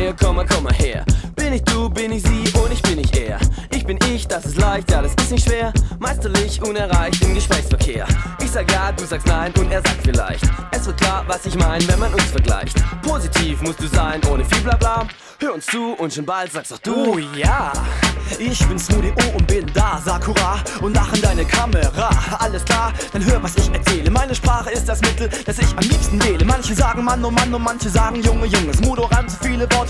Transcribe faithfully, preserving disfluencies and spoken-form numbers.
mir, komm mal, komm mal her. Bin ich du, bin ich sie und ich bin ich er. Ich bin ich, das ist leicht, ja, das ist nicht schwer. Meisterlich, unerreicht im Gesprächsverkehr. Ich sag ja, du sagst nein und er sagt vielleicht. Es wird klar, was ich mein, wenn man uns vergleicht. Positiv musst du sein, ohne viel Blabla. Hör uns zu und schon bald sagst auch du. Oh ja, ich bin Smoothie O und bin da, Sakura, und lach in deine Kamera. Alles klar, dann hör, was ich erzähle. Meine Sprache ist das Mittel, das ich am liebsten wähle. Manche sagen Mann, oh Mann, und manche sagen Junge, Junge. Smudo reimt so viele Worte